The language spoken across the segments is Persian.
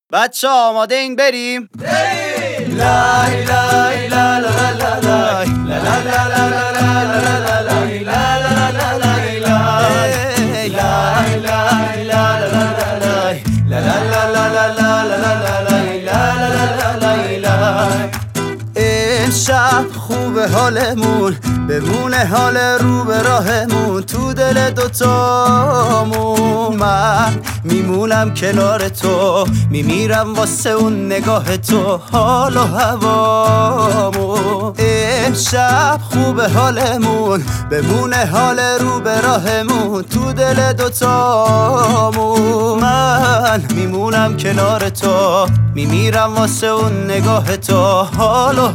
بچه آماده این بریم؟ لای لای لا لا لا لای لا لا لا لا لا لا لا لا لای لا لا لا لای لای لای لای لا لا لا لای لا لا لا لا لا لا لا لای لا لا لا لای لای. امشب خوبه حالمون، بمونه حال رو به راهمون، تو دل دوتامون. من میمونم کنار تو، میمیرم واسه اون نگاه تو، حال و هوامون. امشب خوبه حالمون، بمونه حال رو به راهمون، تو دل دوتامون. من میمونم کنار تو، میمیرم واسه اون نگاه تو، حال و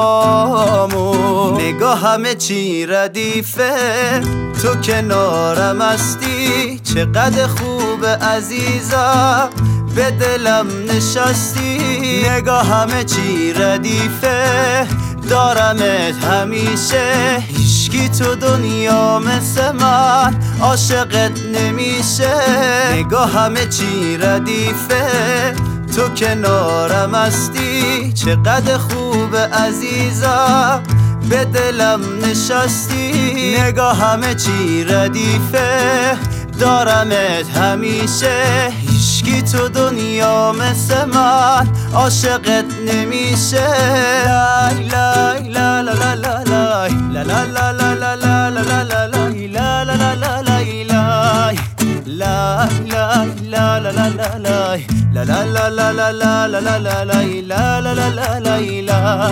هوامون. نگاه همه چی ردیفه، تو کنارم هستی، چقدر خوبه عزیزم، به دلم نشستی. نگاه همه چی ردیفه، دارمت همیشه، هیچکی تو دنیا مثل من عاشقت نمیشه. نگاه همه چی ردیفه، تو کنارم هستی، چقدر خوبه عزیزم، به دلم نشستی. نگاه همه چی ردیفه، دارمت همیشه، هیچکی تو دنیا مثل من عاشقت نمیشه. لای لای لا لا لا لا لای لا لا لا لا لا لا لا لا لای لا لا لا لا لای لای لای لای لا لا لا لا لای لا لا لا لا لا لا لا لا لای لا لا لا لا لای لای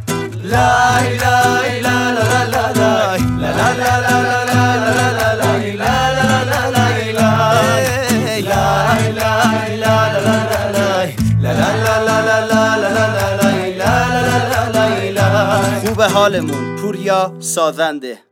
لای لای لا لا لا لا لای لا لا لا لا لا لا لا لای لا لا لا لا لای لای لای لای لا لا لا لا لای لا لا لا لا لا لا لا لای لا لا لا لا لای. خوب حالمون، پوریا سازنده.